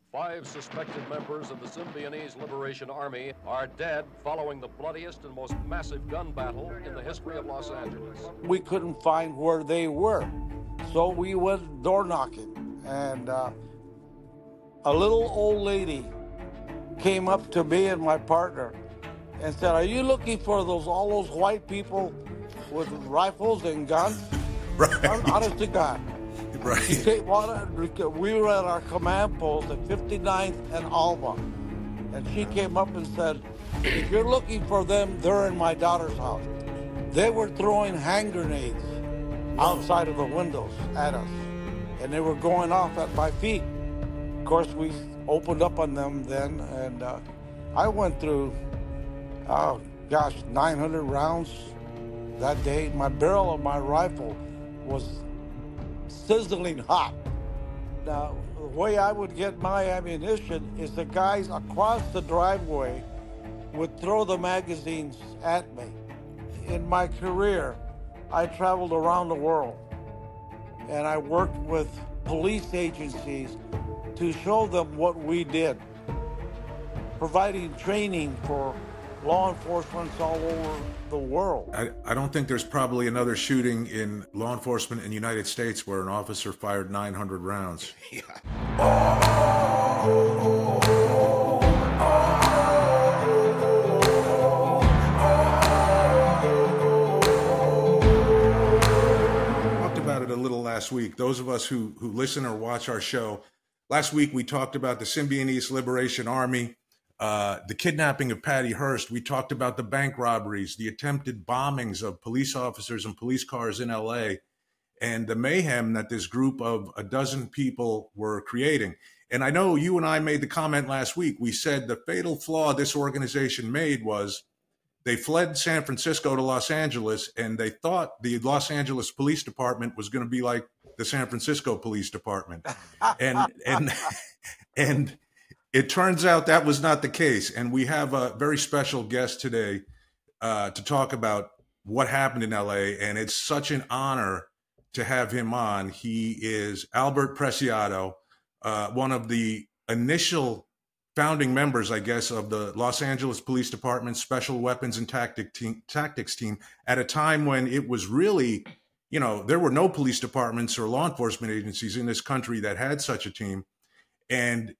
5 suspected members of the Symbionese Liberation Army are dead following the bloodiest and most massive gun battle in the history of Los Angeles. We couldn't find where they were, so we went door knocking, and a little old lady came up to me and my partner and said, "Are you looking for all those white people with rifles and guns?" Right. Honest to God. She Right. came on. We were at our command post at 59th and Alba, and she came up and said, "If you're looking for them, they're in my daughter's house." They were throwing hand grenades outside of the windows at us, and they were going off at my feet. Of course, we opened up on them then, and I went through, oh gosh, 900 rounds that day. My barrel of my rifle was sizzling hot. Now, the way I would get my ammunition is the guys across the driveway would throw the magazines at me. In my career, I traveled around the world, and I worked with police agencies to show them what we did, providing training for law enforcement all over the world. I don't think there's probably another shooting in law enforcement in the United States where an officer fired 900 rounds. Talked about it a little last week. Those of us who listen or watch our show, last week we talked about the Symbionese Liberation Army, the kidnapping of Patty Hearst. We talked about the bank robberies, the attempted bombings of police officers and police cars in LA, and the mayhem that this group of a dozen people were creating. And I know you and I made the comment last week. We said the fatal flaw this organization made was they fled San Francisco to Los Angeles, and they thought the Los Angeles Police Department was going to be like the San Francisco Police Department. And and it turns out that was not the case. And we have a very special guest today to talk about what happened in LA. And it's such an honor to have him on. He is Albert Preciado, one of the initial founding members, I guess, of the Los Angeles Police Department Special Weapons and Tactics Team at a time when it was really, there were no police departments or law enforcement agencies in this country that had such a team. And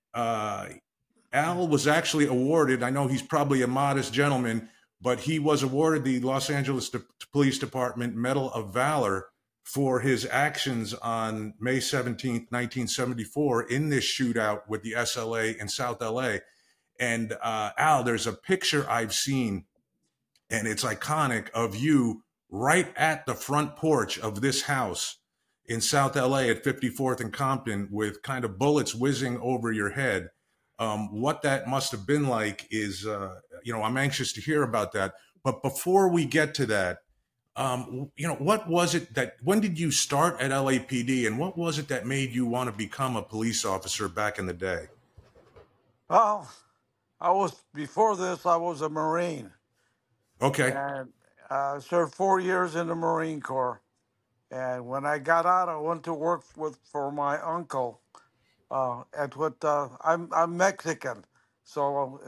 Al was actually awarded, I know he's probably a modest gentleman, but he was awarded the Los Angeles Police Department Medal of Valor for his actions on May 17th, 1974 in this shootout with the SLA in South LA. And Al, there's a picture I've seen, and it's iconic, of you right at the front porch of this house in South LA at 54th and Compton with kind of bullets whizzing over your head. What that must have been like is, I'm anxious to hear about that. But before we get to that, what was it when did you start at LAPD, and what was it that made you want to become a police officer back in the day? Well, before this, I was a Marine, Okay. and served 4 years in the Marine Corps. And when I got out, I went to work for my uncle. I'm Mexican, so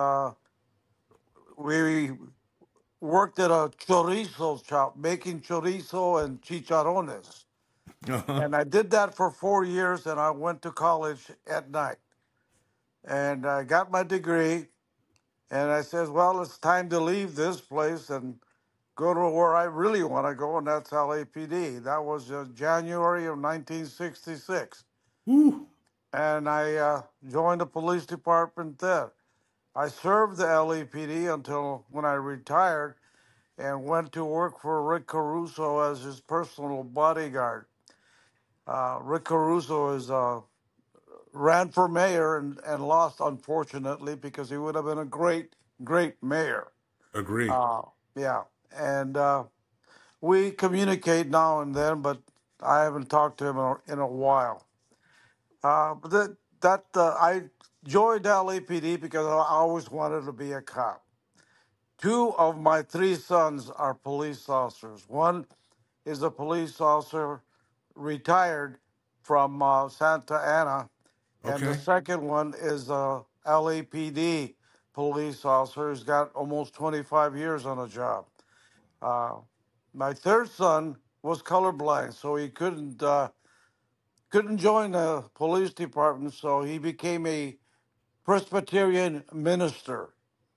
we worked at a chorizo shop making chorizo and chicharrones. Uh-huh. And I did that for 4 years, and I went to college at night. And I got my degree, and I said, well, it's time to leave this place and go to where I really want to go, and that's LAPD. That was January of 1966. Woo. And I joined the police department then. I served the LAPD until when I retired and went to work for Rick Caruso as his personal bodyguard. Rick Caruso ran for mayor and lost, unfortunately, because he would have been a great, great mayor. Agree. Yeah. And we communicate now and then, but I haven't talked to him in a while. But I joined LAPD because I always wanted to be a cop. Two of my three sons are police officers. One is a police officer retired from Santa Ana, And the Okay. second one is a LAPD police officer who's got almost 25 years on the job. Uh, my third son was colorblind, so he couldn't join the police department, so he became a Presbyterian minister.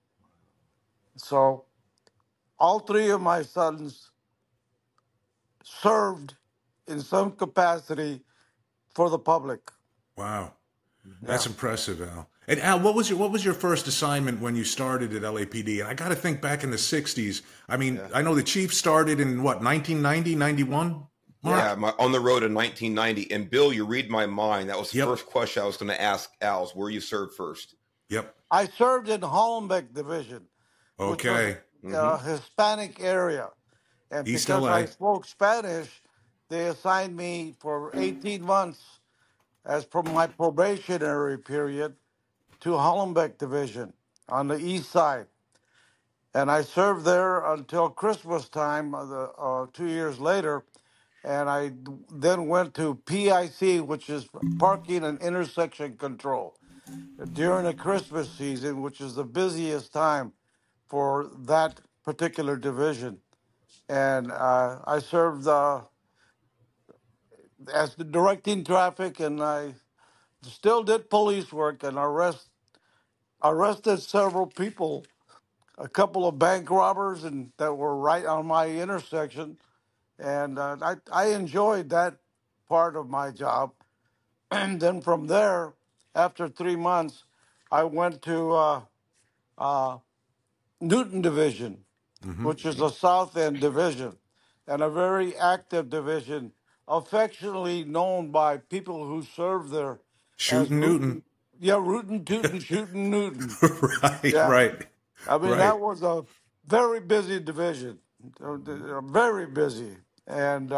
So all three of my sons served in some capacity for the public. Wow. Yeah. That's impressive, Al. And Al, what was your first assignment when you started at LAPD? And I got to think back in the 60s. I mean, Yeah. I know the chief started in what, 1990, 91? Mark? Yeah, on the road in 1990. And Bill, you read my mind. That was the Yep. first question I was going to ask Al's, where you served first. Yep. I served in Hollenbeck Division, which was Okay. a Hispanic area. And East because LA. I spoke Spanish, they assigned me for 18 months as per my probationary period to Hollenbeck Division on the east side. And I served there until Christmas time, 2 years later. And I then went to PIC, which is Parking and Intersection Control, during the Christmas season, which is the busiest time for that particular division. And I served as the directing traffic, and I still did police work and arrested several people, a couple of bank robbers, and that were right on my intersection. And I enjoyed that part of my job. And then from there, after 3 months, I went to Newton Division, which is a South End division, and a very active division, affectionately known by people who serve there as Shooting Newton. Yeah, rootin' tootin' shooting Newton. Right, Yeah. right. I mean, Right. that was a very busy division, very busy. And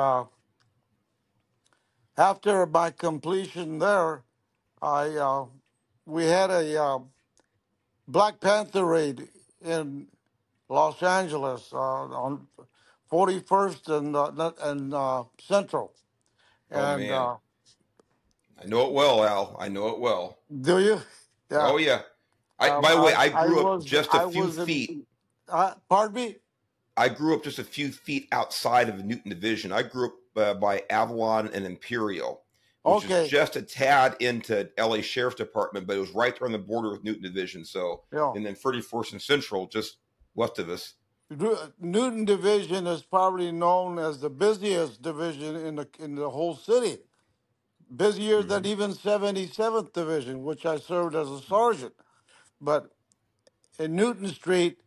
after my completion there, I we had a Black Panther raid in Los Angeles on 41st and Central. Oh, And man. I know it well, Al. I know it well. do you? Yeah. Oh, yeah. By the way, I grew up was just I a few was in- feet. Pardon me? I grew up just a few feet outside of the Newton Division. I grew up by Avalon and Imperial, which Okay. is just a tad into LA Sheriff's Department, but it was right there on the border with Newton Division. So, Yeah. and then 31st and Central, just west of us. Newton Division is probably known as the busiest division in the whole city, busier than even 77th Division, which I served as a sergeant. But in Newton Street,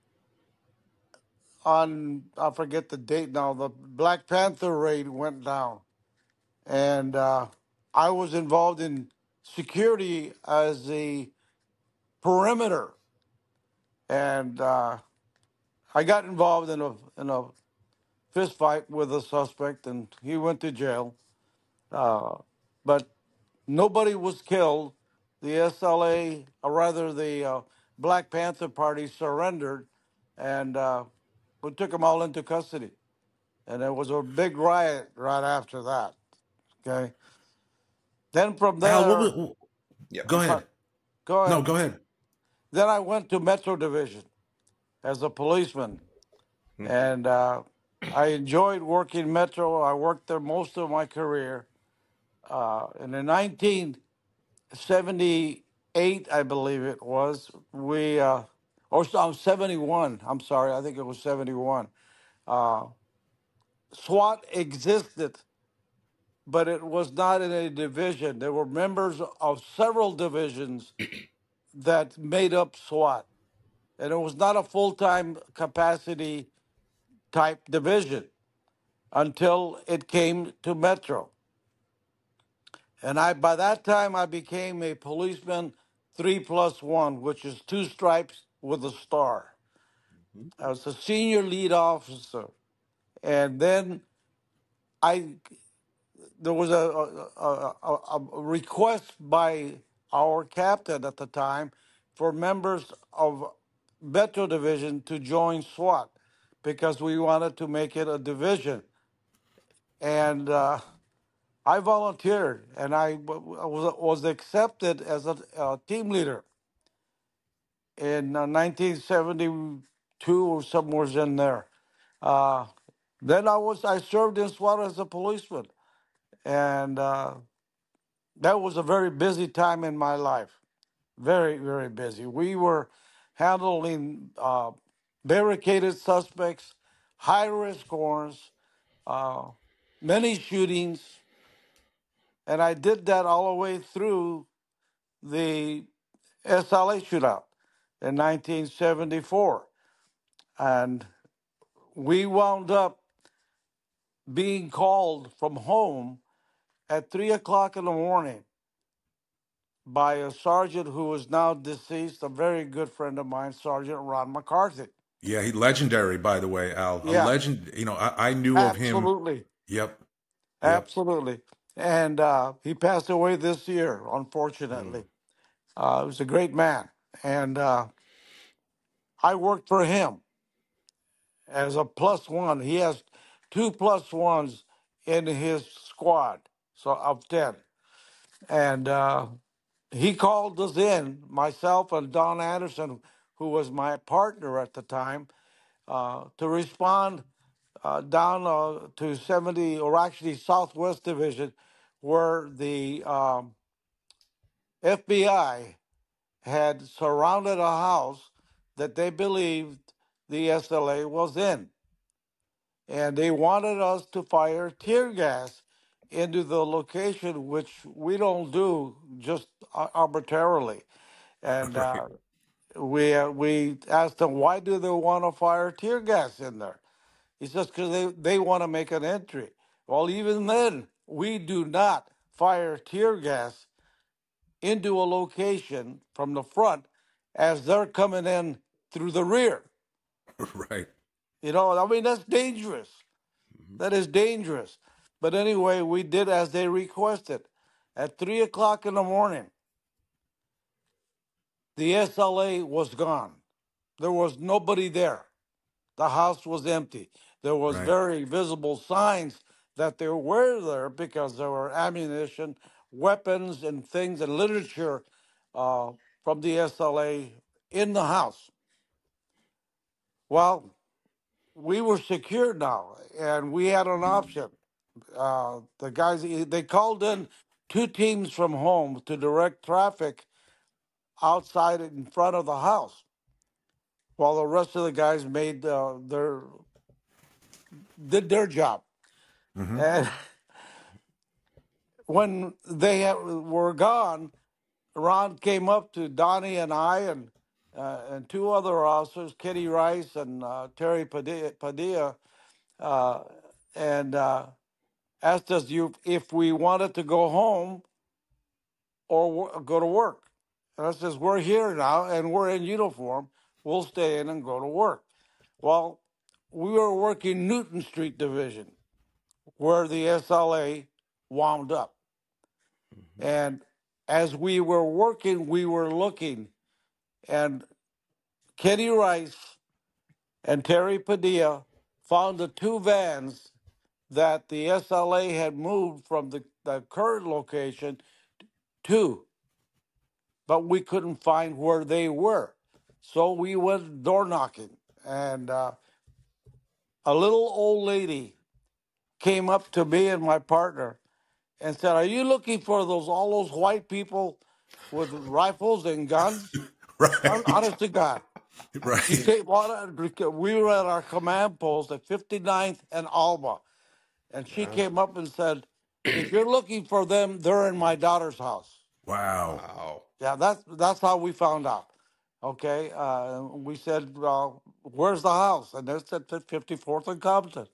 I forget the date now, the Black Panther raid went down, and I was involved in security as a perimeter, and I got involved in a fist fight with a suspect, and he went to jail. But nobody was killed. The SLA, or rather the Black Panther Party, surrendered, and we took them all into custody. And there was a big riot right after that. Okay. Then from there, Al, Yeah. go ahead. go ahead. No, go ahead. Then I went to Metro Division as a policeman, and I enjoyed working Metro. I worked there most of my career. And in 1978, I believe it was, or 71, I'm sorry, I think it was 71. SWAT existed, but it was not in a division. There were members of several divisions that made up SWAT. And it was not a full-time capacity type division until it came to Metro. And by that time, I became a policeman 3+1, which is 2 stripes with a star. I was a senior lead officer. And then there was a request by our captain at the time for members of Metro Division to join SWAT because we wanted to make it a division. And I volunteered, and was accepted as a team leader in 1972 or somewhere in there. Uh, then I served in SWAT as a policeman, and that was a very busy time in my life. Very, very busy. We were handling barricaded suspects, high risk warrants, uh, many shootings, and I did that all the way through the SLA shootout in 1974. And we wound up being called from home at 3 o'clock in the morning by a sergeant who is now deceased, a very good friend of mine, Sergeant Ron McCarthy. Yeah, he legendary, by the way, Al. A Yeah, legend. I knew of him. absolutely. Yep. Yep. Absolutely. And he passed away this year, unfortunately. He was a great man. And I worked for him as a plus one. He has 2+1s in his squad, so of 10. And he called us in, myself and Don Anderson, who was my partner at the time, to respond down to 70, or actually Southwest Division, where the FBI had surrounded a house that they believed the SLA was in. And they wanted us to fire tear gas into the location, which we don't do just arbitrarily. And Right. we asked them, why do they want to fire tear gas in there? He says, because they want to make an entry. Well, even then, we do not fire tear gas into a location from the front as they're coming in through the rear. Right. I mean, that's dangerous. That is dangerous. But anyway, we did as they requested. At 3 o'clock in the morning, the SLA was gone. There was nobody there. The house was empty. There was Right. very visible signs that they were there because there were ammunition, weapons, and things and literature from the SLA in the house. Well, we were secured now, and we had an option. The guys, they called in 2 teams from home to direct traffic outside in front of the house, while the rest of the guys did their job. And when they were gone, Ron came up to Donnie and I and 2 other officers, Kenny Rice and Terry Padilla, and asked us if we wanted to go home or go to work. And I says, we're here now and we're in uniform. We'll stay in and go to work. Well, we were working Newton Street Division, where the SLA wound up. And as we were working, we were looking, and Kenny Rice and Terry Padilla found the 2 vans that the SLA had moved from the current location to, but we couldn't find where they were. So we went door knocking, and a little old lady came up to me and my partner and said, "Are you looking for all those white people with rifles and guns?" Right. Honest to God. She Right. came we were at our command post at 59th and Alba, and she came up and said, "If you're looking for them, they're in my daughter's house." Wow. Wow. Yeah, that's how we found out. Okay, we said, "Where's the house?" And they said 54th and Compton.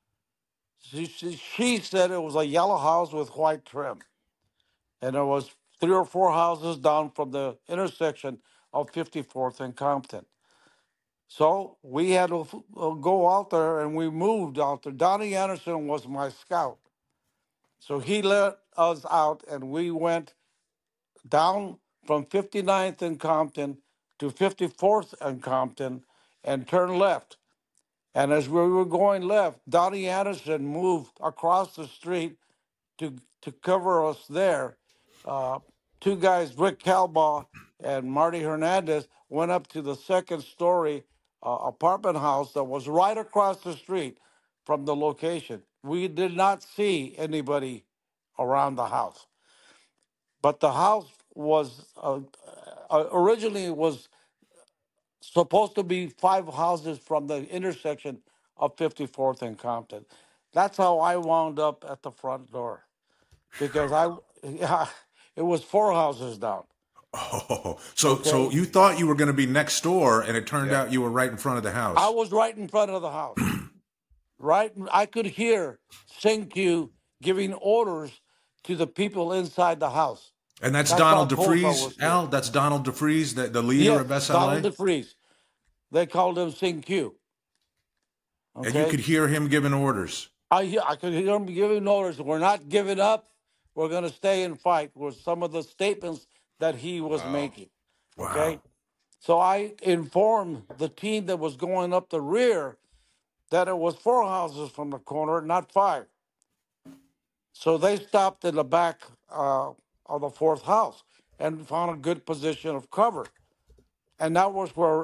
She said it was a yellow house with white trim, and there was 3 or 4 houses down from the intersection of 54th and Compton. So we had to go out there, and we moved out there. Donnie Anderson was my scout. So he let us out, and we went down from 59th and Compton to 54th and Compton and turned left. And as we were going left, Donnie Anderson moved across the street to cover us there. Uh, Two guys, Rick Calbaugh and Marty Hernandez, went up to the second story apartment house that was right across the street from the location. We did not see anybody around the house, but the house was originally was supposed to be 5 houses from the intersection of 54th and Compton. That's how I wound up at the front door because yeah, it was 4 houses down. Oh, so Okay. you thought you were going to be next door, and it turned Yeah. out you were right in front of the house. I was right in front of the house. Right, I could hear Q giving orders to the people inside the house. And that's That's Donald how close I DeFreeze, was to Al. it. That's Donald DeFreeze, the leader Yes, of SLA. Donald DeFreeze. They called him Q. Okay. And you could hear him giving orders. I could hear him giving orders. We're not giving up. We're going to stay and fight. Was some of the statements that he was making. Wow. Okay. So I informed the team that was going up the rear that it was 4 houses from the corner, not 5. So they stopped in the back of the 4th house and found a good position of cover. And that was where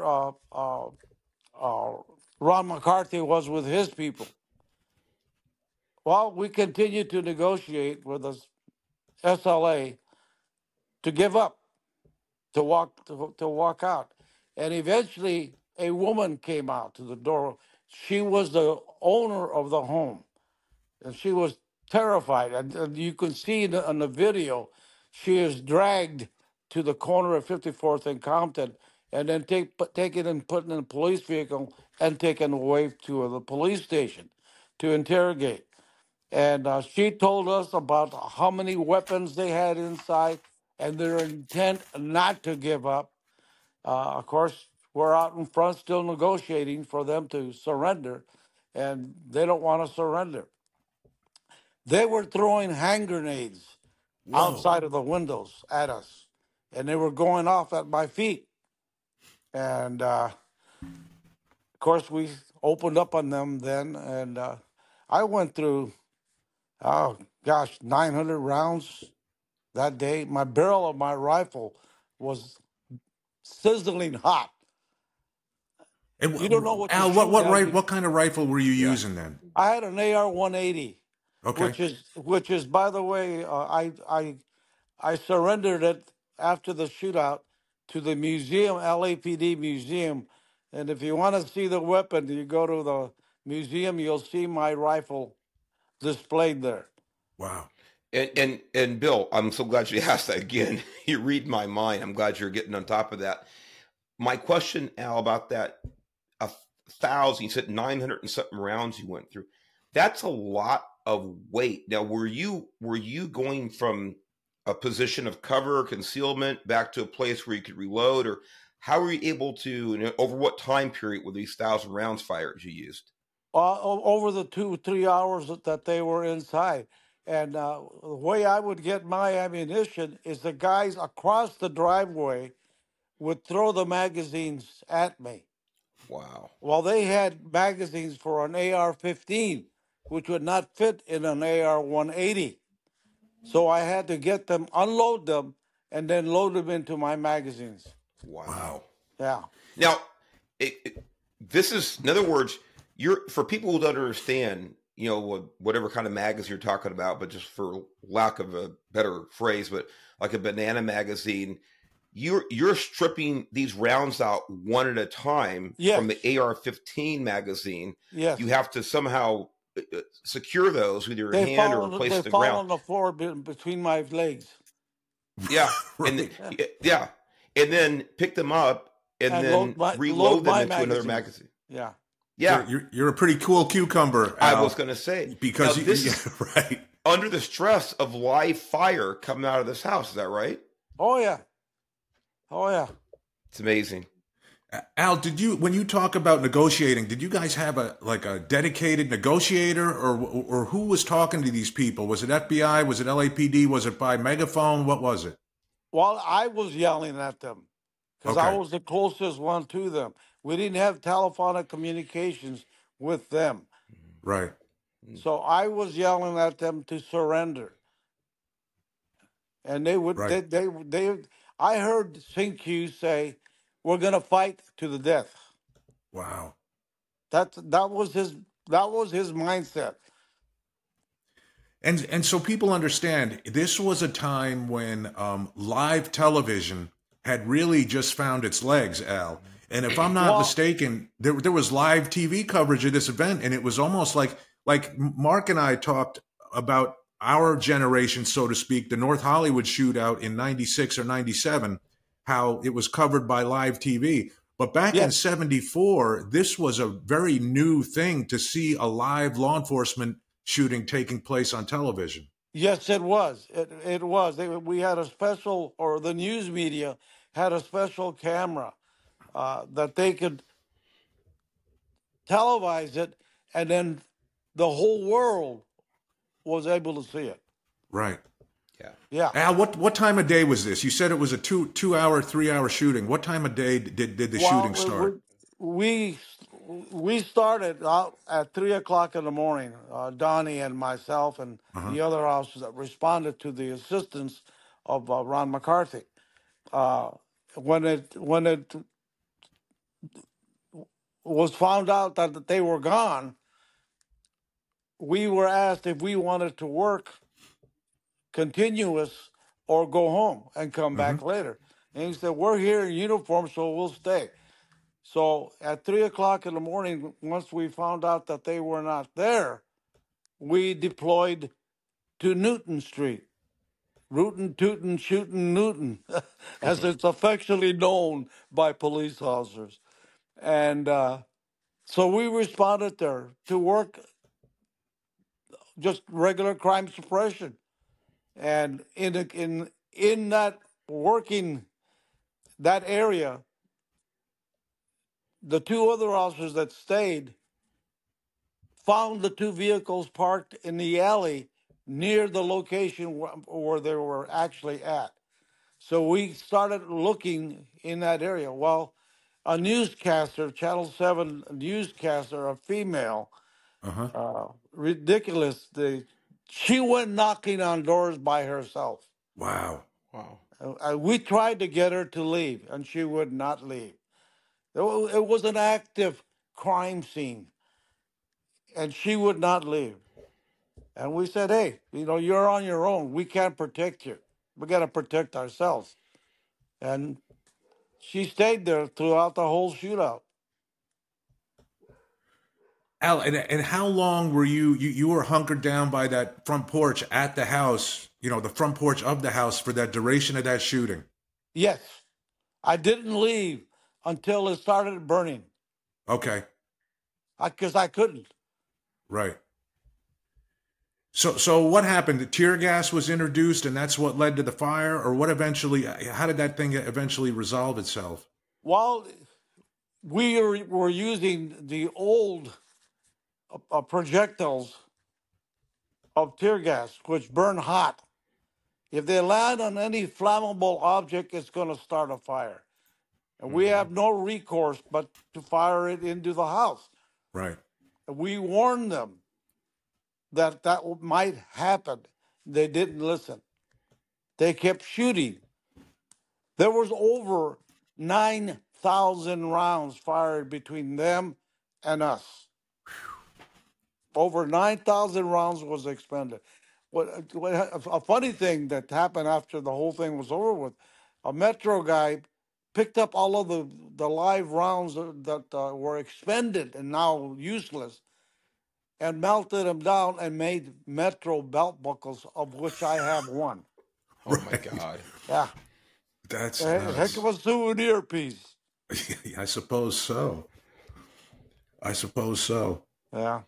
Ron McCarthy was with his people. Well, we continued to negotiate with the SLA to give up, to walk out. And eventually a woman came out to the door. She was the owner of the home. And she was terrified. And you can see in the video, she is dragged to the corner of 54th and Compton and then taken and put in a police vehicle and taken away to the police station to interrogate. And she told us about how many weapons they had inside and their intent not to give up. Of course, we're out in front still negotiating for them to surrender, and they don't want to surrender. They were throwing hand grenades outside of the windows at us, and they were going off at my feet. And of course, we opened up on them then, and I went through, 900 rounds that day. My barrel of my rifle was sizzling hot. And You don't know what Al, to what shoot, what kind of rifle were you using then? I had an AR-180. Okay. Which is, by the way, I surrendered it after the shootout to the museum, LAPD museum, and if you want to see the weapon, you go to the museum. You'll see my rifle displayed there. Wow. And Bill, I'm so glad you asked that again. You read my mind. I'm glad you're getting on top of that. My question, Al, about that 1,000, you said 900 and something rounds you went through. That's a lot of weight. Now, were you going from a position of cover or concealment back to a place where you could reload, or how were you able to, over what time period were these 1,000 rounds fired you used? Over the 2-3 hours that they were inside. And the way I would get my ammunition is the guys across the driveway would throw the magazines at me. Wow. Well, they had magazines for an AR-15, which would not fit in an AR-180. So I had to get them, unload them, and then load them into my magazines. Wow. Yeah. Now, this is, in other words, for people who don't understand, whatever kind of magazine you're talking about, but just for lack of a better phrase, but like a banana magazine, you're stripping these rounds out one at a time from the AR-15 magazine. Yes. You have to somehow secure those with your hand or place to the ground. They fall on the floor between my legs. Yeah. Right. And then pick them up and then reload them into another magazine. Yeah. Yeah. You're a pretty cool cucumber, Al, I was going to say. Because right. Under the stress of live fire coming out of this house. Is that right? Oh, yeah. Oh, yeah. It's amazing. Al, when you talk about negotiating, did you guys have a dedicated negotiator, or who was talking to these people? Was it FBI? Was it LAPD? Was it by megaphone? What was it? Well, I was yelling at them because I was the closest one to them. We didn't have telephonic communications with them. Right. So I was yelling at them to surrender. and they would Right. they. I heard St. Q say, "We're going to fight to the death." Wow. That was his mindset. And so people understand this was a time when live television had really just found its legs, Al. And if I'm not Well, mistaken, there was live TV coverage of this event, and it was almost like Mark and I talked about our generation, so to speak, the North Hollywood shootout in '96 or '97, how it was covered by live TV. But back in yes, '74, this was a very new thing to see a live law enforcement shooting taking place on television. yes, it was. It was. We had a special, or the news media had a special camera that they could televise it, and then the whole world was able to see it. Right. Yeah. Yeah. Al, what time of day was this? You said it was a 2 hour, 3 hour shooting. What time of day did the shooting start? We started out at 3 o'clock in the morning. Donnie and myself and the other officers that responded to the assistance of Ron McCarthy. When it was found out that they were gone, we were asked if we wanted to work continuous or go home and come back later. And he said, "We're here in uniform, so we'll stay." So at 3 o'clock in the morning, once we found out that they were not there, we deployed to Newton Street, rootin' tootin' shootin' Newton, as it's affectionately known by police officers. And so we responded there to work just regular crime suppression. And in that working that area, the two other officers that stayed found the two vehicles parked in the alley near the location where they were actually at. So we started looking in that area. Well, a newscaster, Channel 7 newscaster, a female, ridiculous. She went knocking on doors by herself. Wow. Wow. We tried to get her to leave, and she would not leave. It was an active crime scene, and she would not leave. And we said, "Hey, you're on your own. We can't protect you. We got to protect ourselves." And she stayed there throughout the whole shootout. Al, and how long were you were hunkered down by that front porch at the house, the front porch of the house for that duration of that shooting? Yes, I didn't leave until it started burning. Okay. Because I couldn't. Right. So what happened? The tear gas was introduced, and that's what led to the fire, or how did that thing eventually resolve itself? Well, we were using the old projectiles of tear gas, which burn hot. If they land on any flammable object, it's going to start a fire. And we have no recourse but to fire it into the house. Right. We warned them that might happen. They didn't listen. They kept shooting. There was over 9,000 rounds fired between them and us. Over 9,000 rounds was expended. A funny thing that happened after the whole thing was over with, a Metro guy picked up all of the live rounds that were expended and now useless, and melted them down and made Metro belt buckles, of which I have one. Oh my God. Yeah. That's a heck of a souvenir piece. I suppose so. Yeah.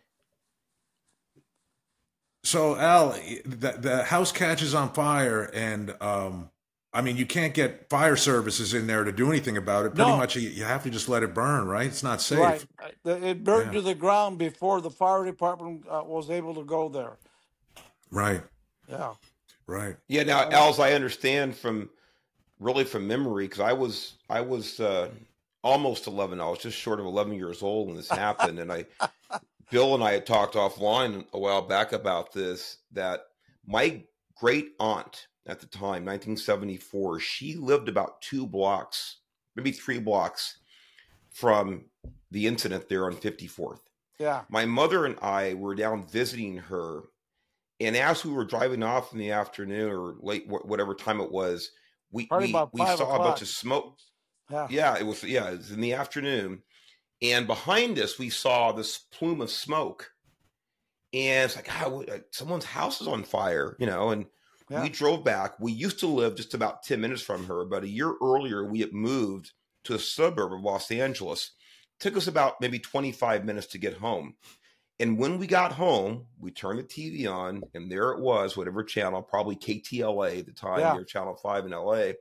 So Al, the house catches on fire, and you can't get fire services in there to do anything about it. Pretty much, you have to just let it burn, right? It's not safe. Right. It burned to the ground before the fire department was able to go there. Right. Yeah. Right. Yeah. Now, Al, I understand from memory, because I was almost 11. I was just short of 11 years old when this happened, and Bill and I had talked offline a while back about this, that my great aunt at the time, 1974. She lived about 2 blocks, maybe 3 blocks from the incident there on 54th. Yeah. My mother and I were down visiting her, and as we were driving off in the afternoon or late, whatever time it was, we Probably we about 5 saw a bunch o'clock. of smoke. Yeah. Yeah, it was in the afternoon, and behind us we saw this plume of smoke, and it's like, someone's house is on fire, and Yeah. we drove back. We used to live just about 10 minutes from her, but a year earlier we had moved to a suburb of Los Angeles. Took us about maybe 25 minutes to get home. And when we got home, we turned the TV on, and there it was, whatever channel, probably KTLA at the time, Yeah. near Channel 5 in LA.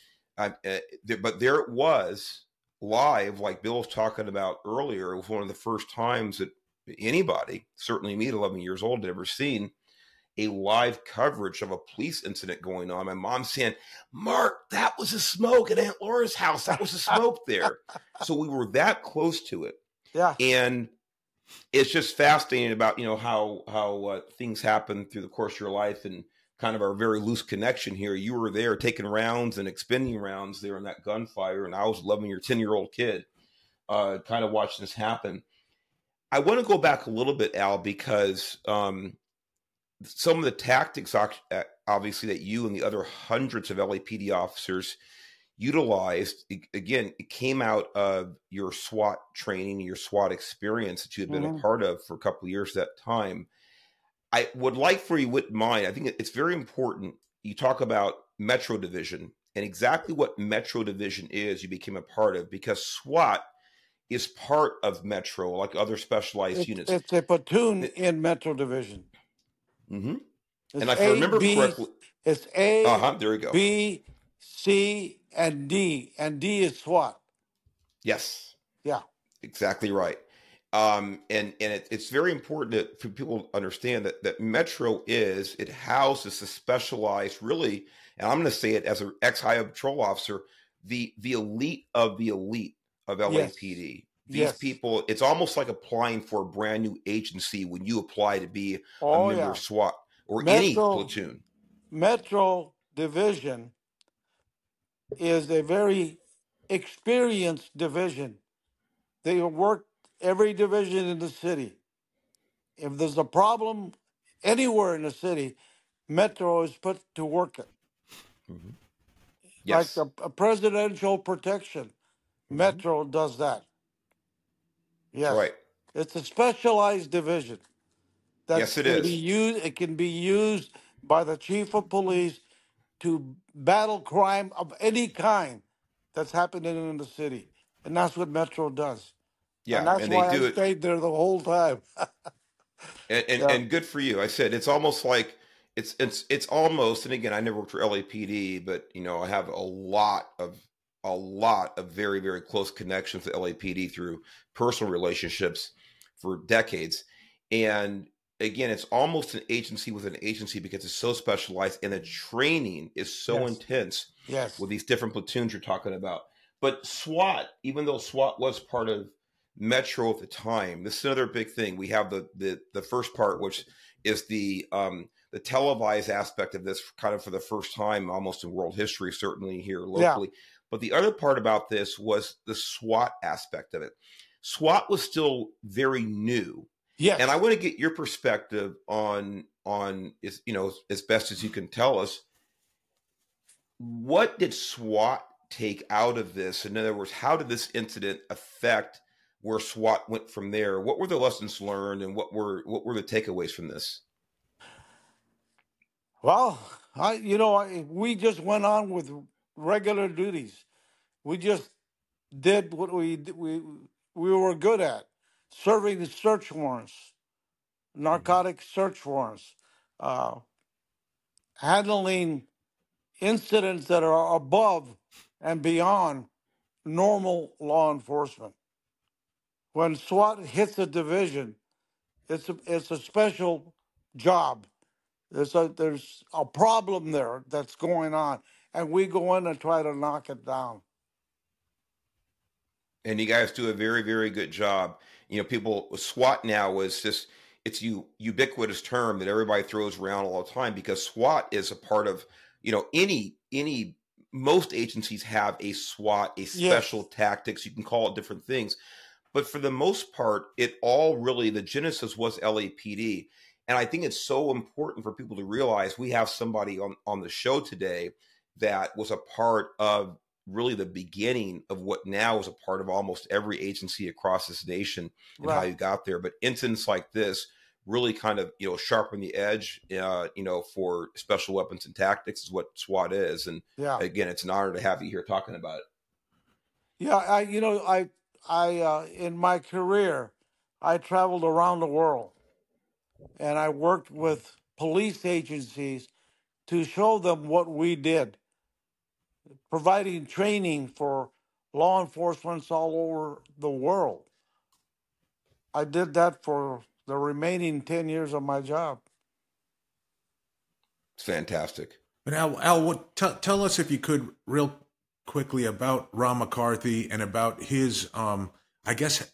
But there it was, live, like Bill was talking about earlier. It was one of the first times that anybody, certainly me at 11 years old, had ever seen a live coverage of a police incident going on. My mom saying, "Mark, that was the smoke at Aunt Laura's house. That was the smoke there." So we were that close to it. Yeah. And it's just fascinating about, how things happen through the course of your life, and kind of our very loose connection here. You were there taking rounds and expending rounds there in that gunfire. And I was 11 or 10-year-old kid, kind of watching this happen. I want to go back a little bit, Al, because, some of the tactics, obviously, that you and the other hundreds of LAPD officers utilized, again, it came out of your SWAT training, your SWAT experience that you had been a part of for a couple of years at that time. I would like for you, wouldn't mind, I think it's very important. You talk about Metro Division and exactly what Metro Division is, you became a part of, because SWAT is part of Metro, like other specialized units. It's a platoon in Metro Division. Mm-hmm. And if I remember correctly, it's A, there we go. B, C, and D is SWAT. Yes. Yeah. Exactly right. And it's very important for people to understand that Metro it houses a specialized, really, and I'm going to say it as an ex-Highway Patrol officer, the elite of LAPD. These people, it's almost like applying for a brand new agency when you apply to be a member of SWAT or any platoon. Metro Division is a very experienced division. They work every division in the city. If there's a problem anywhere in the city, Metro is put to work it. Mm-hmm. Yes. Like a presidential protection. Metro does that. Yes. Right. It's a specialized division. Yes, it is. It can be used by the chief of police to battle crime of any kind that's happening in the city. And that's what Metro does. Yeah, and that's why I stayed there the whole time. and good for you. I said it's almost like it's almost, and again, I never worked for LAPD, but I have a lot of very, very close connections to LAPD through personal relationships for decades. And again, it's almost an agency within an agency because it's so specialized and the training is so intense with these different platoons you're talking about. But SWAT, even though SWAT was part of Metro at the time, this is another big thing. We have the first part, which is the televised aspect of this, kind of for the first time almost in world history, certainly here locally. Yeah. But the other part about this was the SWAT aspect of it. SWAT was still very new. Yes. And I want to get your perspective on as best as you can tell us, what did SWAT take out of this? In other words, how did this incident affect where SWAT went from there? What were the lessons learned, and what were the takeaways from this? Well, we just went on with regular duties. We just did what we were good at: serving the search warrants, narcotic search warrants, handling incidents that are above and beyond normal law enforcement. When SWAT hits a division, it's a special job. There's a problem there that's going on, and we go in and try to knock it down. And you guys do a very, very good job. SWAT now it's ubiquitous term that everybody throws around all the time, because SWAT is a part of, most agencies have a SWAT, a special tactics. You can call it different things, but for the most part, it all really, the genesis was LAPD. And I think it's so important for people to realize we have somebody on the show today that was a part of really the beginning of what now is a part of almost every agency across this nation, and how you got there. But incidents like this really kind of, sharpen the edge, for special weapons and tactics is what SWAT is. And again, it's an honor to have you here talking about it. Yeah. I in my career, I traveled around the world and I worked with police agencies to show them what we did, providing training for law enforcement all over the world. I did that for the remaining 10 years of my job. It's fantastic. But Al, tell us, if you could, real quickly, about Ron McCarthy and about his, I guess,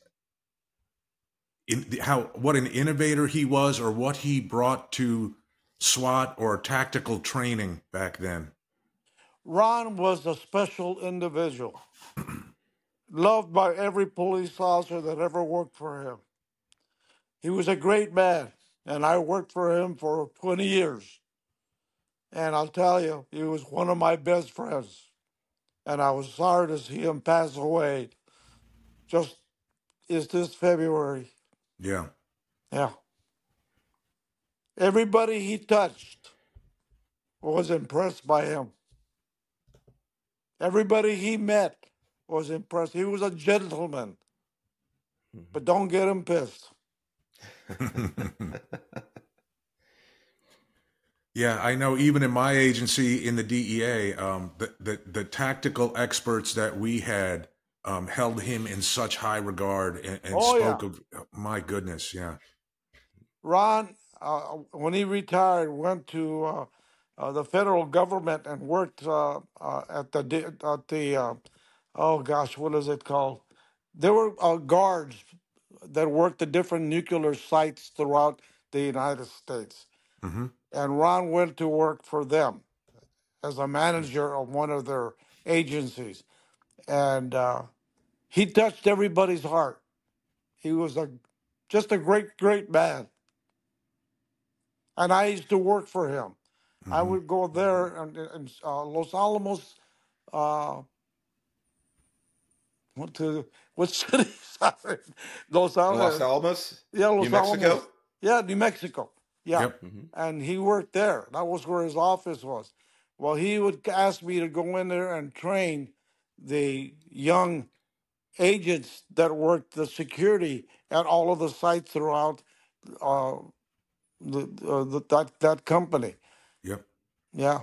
what an innovator he was, or what he brought to SWAT or tactical training back then. Ron was a special individual, loved by every police officer that ever worked for him. He was a great man, and I worked for him for 20 years. And I'll tell you, he was one of my best friends. And I was sorry to see him pass away just this February. Yeah. Yeah. Everybody he touched was impressed by him. Everybody he met was impressed. He was a gentleman. But don't get him pissed. Yeah, I know. Even in my agency, in the DEA, the tactical experts that we had held him in such high regard and spoke of, my goodness, yeah. Ron, when he retired, went to the federal government and worked at the oh gosh, what is it called? There were guards that worked at different nuclear sites throughout the United States. Mm-hmm. And Ron went to work for them as a manager of one of their agencies. And he touched everybody's heart. He was just a great, great man. And I used to work for him. Mm-hmm. I would go there in Los Alamos, what city? Sorry. Los Alamos? Yeah, New Mexico? Alamos. Yeah, New Mexico. Yeah. Yep. Mm-hmm. And he worked there. That was where his office was. Well, he would ask me to go in there and train the young agents that worked the security at all of the sites throughout that company. Yep. Yeah.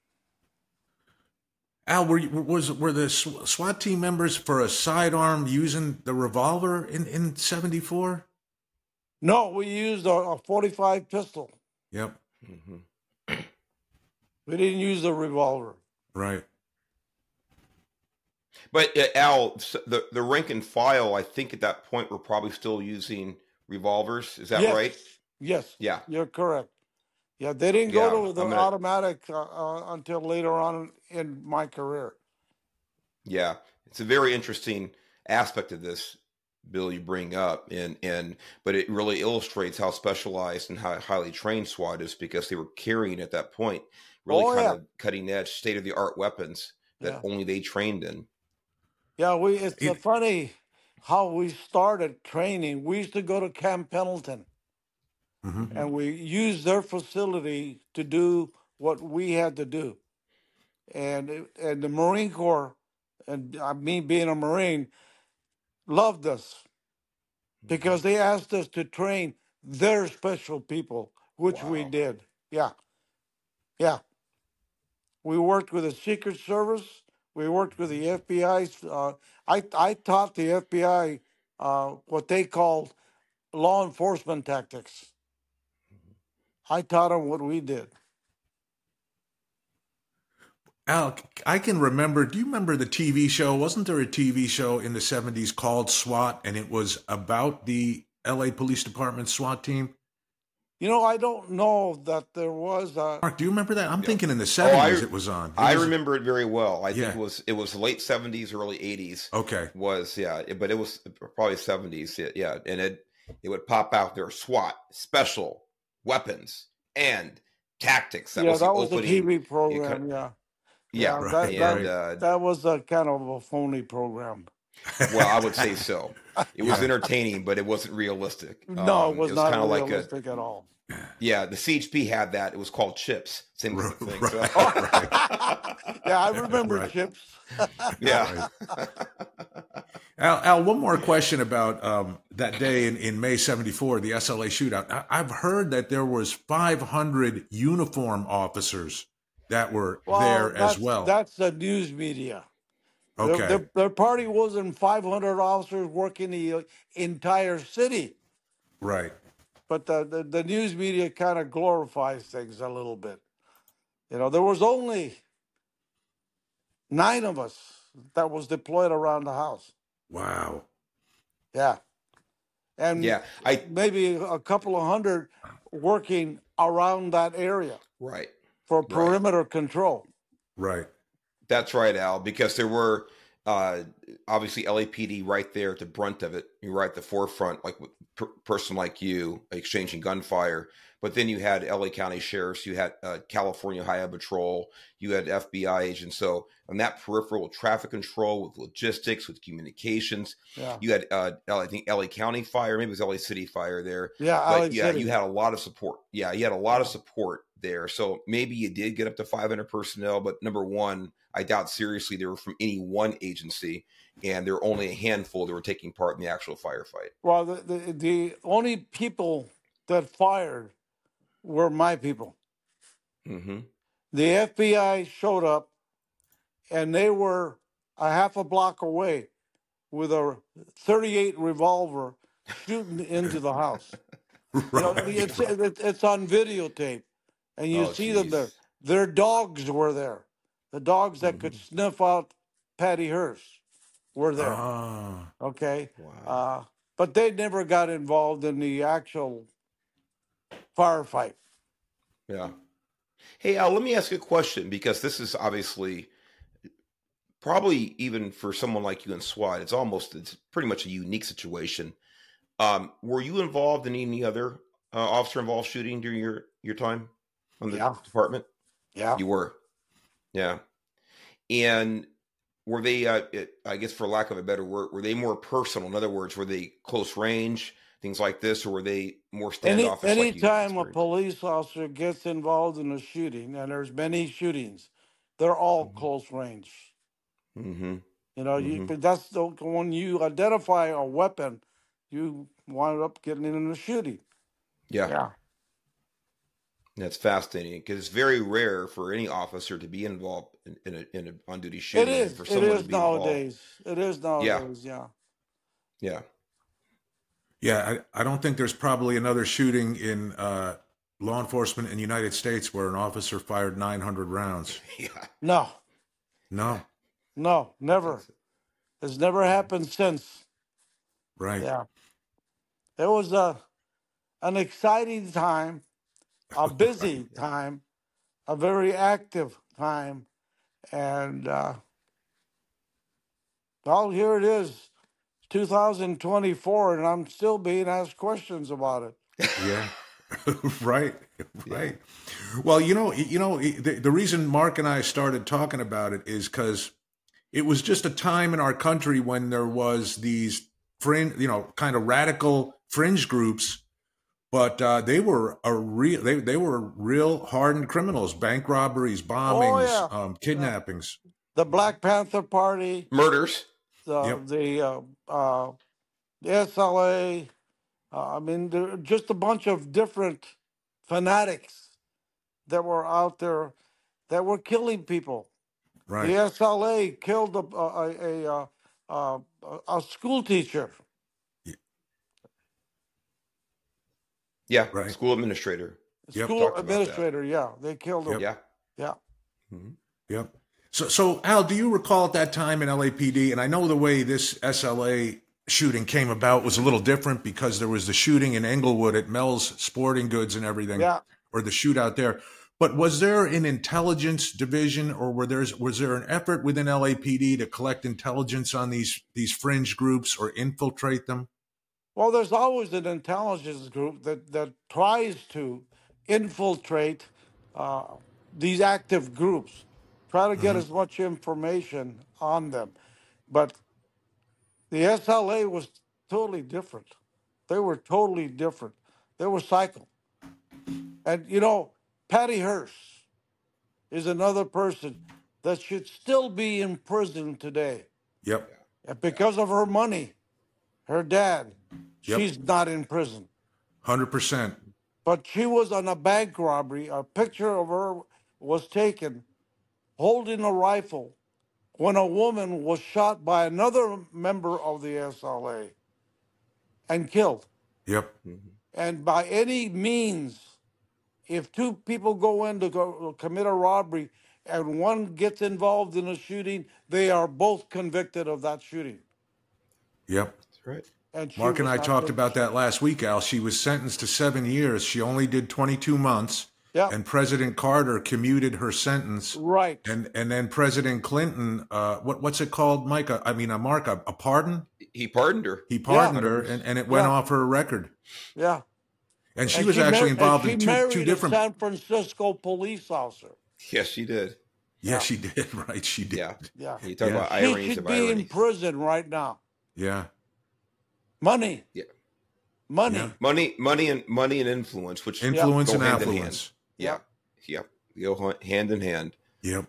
Al, were the SWAT team members for a sidearm using the revolver in 74? No, we used a 45 pistol. Yep. Mm-hmm. We didn't use the revolver. Right. But Al, the rank and file, I think at that point were probably still using revolvers. Is that right? Yes. Yeah. You're correct. Yeah, they didn't go to the automatic until later on in my career. Yeah, it's a very interesting aspect of this, Bill, you bring up, but it really illustrates how specialized and how highly trained SWAT is, because they were carrying at that point really of cutting edge, state of the art weapons that only they trained in. Yeah, it's funny how we started training. We used to go to Camp Pendleton. Mm-hmm. And we used their facility to do what we had to do. And the Marine Corps, and me being a Marine, loved us because they asked us to train their special people, which we did. Yeah. Yeah. We worked with the Secret Service. We worked with the FBI. I taught the FBI what they called law enforcement tactics. I taught them what we did. Al, I can remember, do you remember the TV show? Wasn't there a TV show in the 70s called SWAT, and it was about the LA Police Department SWAT team? I don't know that there was a. Mark, do you remember that? I'm Yeah. thinking in the Oh, 70s it was on. I remember it very well. I think Yeah. it was late 70s, early 80s. Okay. But it was probably 70s. Yeah, and it would pop out there: SWAT, special weapons, and tactics. That was the that was a opening. TV program. Yeah. Yeah, Right, That was a kind of a phony program. well, I would say so. It was entertaining, but it wasn't realistic. No, it was not kind of realistic at all. yeah. The CHP had that. It was called Chips. Same thing. Right, So. Yeah, I remember Right. Chips. Yeah. Al, one more question about that day in May '74, the SLA shootout. I've heard that there was 500 uniform officers that were there as well. That's the news media. Okay. Their party wasn't 500 officers working the entire city, Right. but the news media kind of glorifies things a little bit. There was only 9 of us that was deployed around the house. Wow. Yeah. And Yeah. maybe a couple of hundred working around that area Right. for perimeter control. Right. That's right, Al, because there were obviously LAPD right there at the brunt of it. You're right at the forefront, like with person like you exchanging gunfire. But then you had LA County sheriffs, you had California Highway Patrol, you had FBI agents. So on that peripheral traffic control, with logistics, with communications, Yeah. you had I think LA County Fire, maybe it was LA City Fire there. Yeah, But LA yeah, City. you had a lot of support. Yeah, you had a lot of support there. So maybe you did get up to 500 personnel, but number one, I doubt seriously they were from any one agency, and there were only a handful that were taking part in the actual firefight. Well, the only people that fired were my people. Mm-hmm. The FBI showed up, and they were a half a block away with a .38 revolver shooting into the house. Right. It's on videotape, and you see them there. Geez. Their dogs were there. The dogs that could sniff out Patty Hearst were there. Ah. Okay. Wow. But they never got involved in the actual firefight. Yeah. Hey, Al, let me ask you a question, because this is obviously probably even for someone like you in SWAT, it's pretty much a unique situation. Were you involved in any other officer involved shooting during your time on the department? Yeah. You were. Yeah. And were they, I guess for lack of a better word, were they more personal? In other words, were they close range, things like this, or were they more standoffish? Anytime a police officer gets involved in a shooting, and there's many shootings, they're all close range. Mm-hmm. That's when you identify a weapon, you wind up getting in a shooting. Yeah. That's fascinating, because it's very rare for any officer to be involved in an on-duty shooting. It is. For It someone is to be nowadays. It is nowadays. Yeah. Yeah, I don't think there's probably another shooting in law enforcement in the United States where an officer fired 900 rounds. Yeah. No, never. It's never happened since. Right. Yeah. It was an exciting time, a busy time, a very active time. And, well, here it is, 2024, and I'm still being asked questions about it. Yeah. Right. Well, the reason Mark and I started talking about it is because it was just a time in our country when there was these kind of radical fringe groups, but they were they were real hardened criminals: bank robberies, bombings, kidnappings. The Black Panther Party, Murders. the SLA. There are just a bunch of different fanatics that were out there that were killing people. Right. The SLA killed a school teacher. Yeah. Right. School administrator. School administrator. Yeah, they killed him. Yeah. Yeah. Mm-hmm. Yep. So Al, do you recall at that time in LAPD, and I know the way this SLA shooting came about was a little different because there was the shooting in Englewood at Mel's Sporting Goods and everything, Yeah. or the shootout there. But was there an intelligence division, or was there an effort within LAPD to collect intelligence on these fringe groups or infiltrate them? Well, there's always an intelligence group that tries to infiltrate uh, these active groups, try to get as much information on them. But the SLA was totally different. They were totally different. They were psycho. And, Patty Hearst is another person that should still be in prison today. Yep. And because of her money, her dad, Yep. she's not in prison. 100%. But she was on a bank robbery. A picture of her was taken holding a rifle when a woman was shot by another member of the SLA and killed. Yep. And by any means, if two people go in to commit a robbery and one gets involved in a shooting, they are both convicted of that shooting. Yep. That's right. And she Mark and was I not talked guilty. about that last week, Al. She was sentenced to 7 years. She only did 22 months. Yeah. And President Carter commuted her sentence. Right. And then President Clinton, what's it called, Mike? Mark, a pardon? He pardoned her. He pardoned her, and it went Yeah. off her record. Yeah. And she And was actually involved in she two married different. a San Francisco police officer. Yes, she did. Yeah, she did. Right, she did. Yeah. Yeah. You talk Yeah. about She ironies should of be in ironies. prison right now. Yeah. Money. Yeah. Money. Yeah. Money and influence, which Influence go and hand in affluence. hand. Yeah. Go hand in hand. Yep.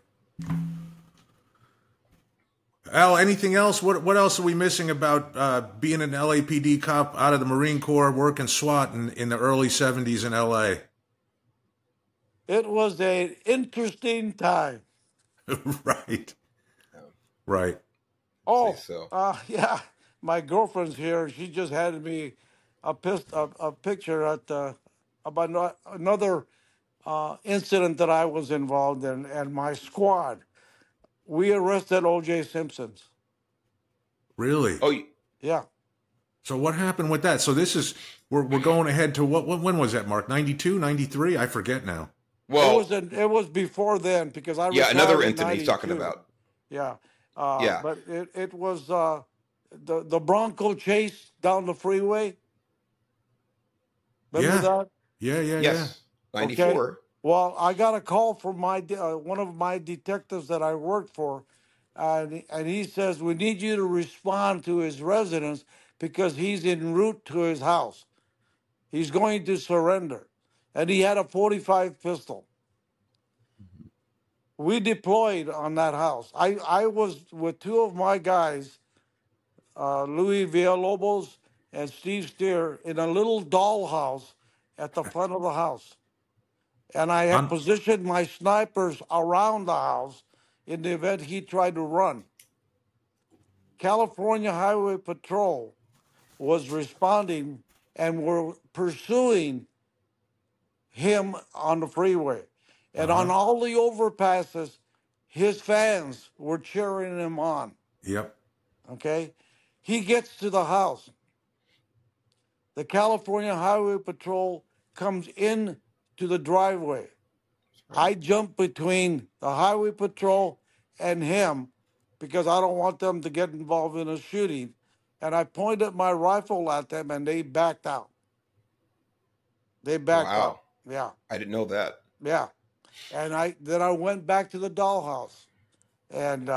Al, anything else? What else are we missing about being an LAPD cop out of the Marine Corps working SWAT in the early 70s in LA? It was an interesting time. Right. Right. Oh, so. yeah. My girlfriend's here. She just handed me a picture about another incident that I was involved in, and my squad. We arrested O.J. Simpson. Really? Oh, Yeah. So what happened with that? So this is we're going ahead to when was that, Mark? 92, 93? I forget now. well, It was before then because I yeah, retired another in incident he's talking 92. about. Yeah. Yeah. But it was the Bronco chase down the freeway. Remember Yeah. that? Yeah. Yes, 94. Well, I got a call from my one of my detectives that I worked for, and he says we need you to respond to his residence because he's en route to his house. He's going to surrender, and he had a .45 pistol. We deployed on that house. I was with two of my guys, Louis Villalobos and Steve Steer, in a little dollhouse at the front of the house. And I had positioned my snipers around the house in the event he tried to run. California Highway Patrol was responding and were pursuing him on the freeway. And on all the overpasses, his fans were cheering him on. Yep. Okay? He gets to the house. The California Highway Patrol comes in to the driveway. I jump between the Highway Patrol and him because I don't want them to get involved in a shooting. And I pointed my rifle at them and they backed out. They backed Wow. out. Yeah. I didn't know that. Yeah. And then I went back to the dollhouse and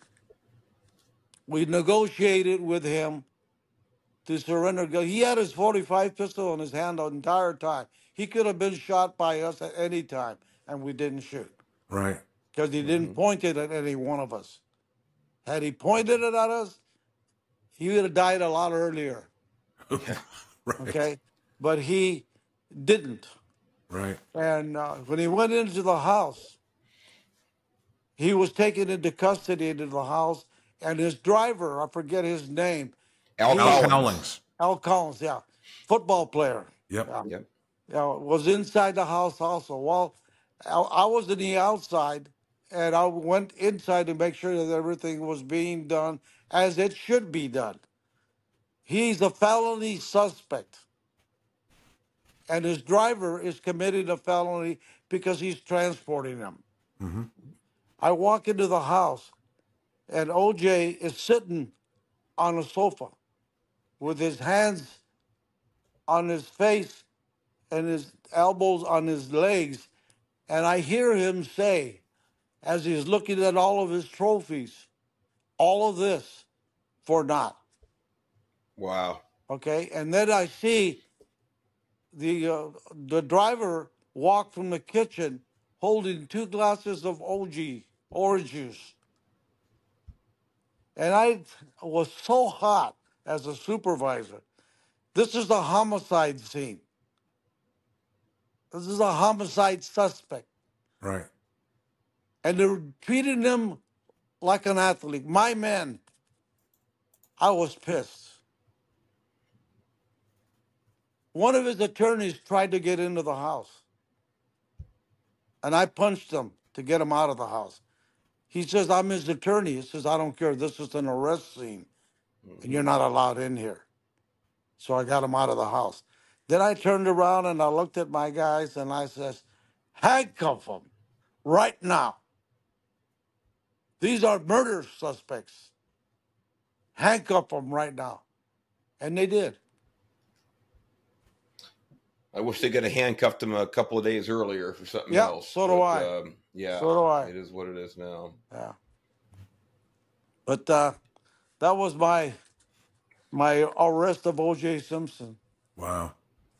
we negotiated with him to surrender. He had his .45 pistol in his hand the entire time. He could have been shot by us at any time, and we didn't shoot Right. because he didn't point it at any one of us. Had he pointed it at us, he would have died a lot earlier. Right. Okay, but he didn't. Right. And when he went into the house, he was taken into custody into the house, and his driver, I forget his name, Al Al Collins. Cowlings. Al Collins, yeah, football player. Yep. Yep. Was inside the house also. Well, I was in the outside, and I went inside to make sure that everything was being done as it should be done. He's a felony suspect. And his driver is committing a felony because he's transporting him. Mm-hmm. I walk into the house, and OJ is sitting on a sofa with his hands on his face and his elbows on his legs. And I hear him say, as he's looking at all of his trophies, all of this for naught. Wow. Okay, and then I see the driver walk from the kitchen holding 2 glasses of OG orange juice. And I was so hot as a supervisor. This is a homicide scene. This is a homicide suspect. Right. And they're treating him like an athlete. My man, I was pissed. One of his attorneys tried to get into the house. And I punched him to get him out of the house. He says, I'm his attorney. He says, I don't care. This is an arrest scene. And you're not allowed in here. So I got him out of the house. Then I turned around and I looked at my guys and I says, handcuff them right now. These are murder suspects. Handcuff them right now. And they did. I wish they could have handcuffed him a couple of days earlier for something Yeah, else. so do I. Yeah, So do I. It is what it is now. Yeah. But that was my arrest of O.J. Simpson. Wow.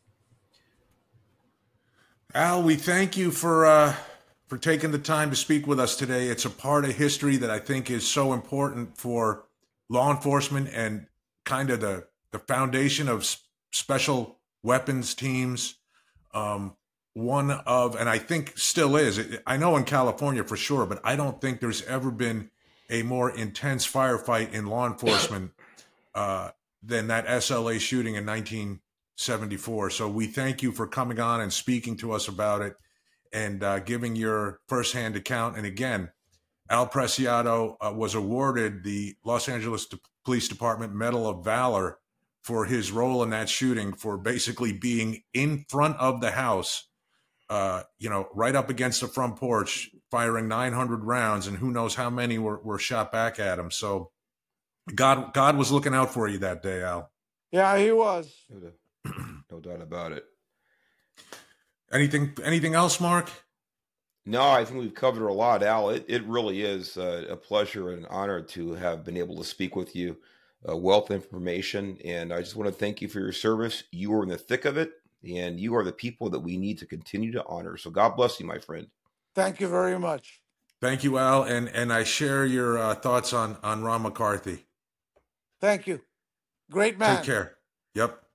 Al, we thank you for taking the time to speak with us today. It's a part of history that I think is so important for law enforcement and kind of the foundation of special weapons teams. One of, and I think still is, I know in California for sure, but I don't think there's ever been a more intense firefight in law enforcement than that SLA shooting in 1974. So we thank you for coming on and speaking to us about it and giving your firsthand account. And again, Al Preciado was awarded the Los Angeles Police Department Medal of Valor for his role in that shooting, for basically being in front of the house, right up against the front porch, firing 900 rounds, and who knows how many were shot back at him. So God was looking out for you that day, Al. Yeah, he was. No doubt about it. Anything else, Mark? No, I think we've covered a lot, Al. It really is a pleasure and an honor to have been able to speak with you. A wealth of information, and I just want to thank you for your service. You are in the thick of it, and you are the people that we need to continue to honor. So God bless you, my friend. Thank you very much. Thank you, Al, and I share your thoughts on Ron McCarthy. Thank you. Great man. Take care. Yep.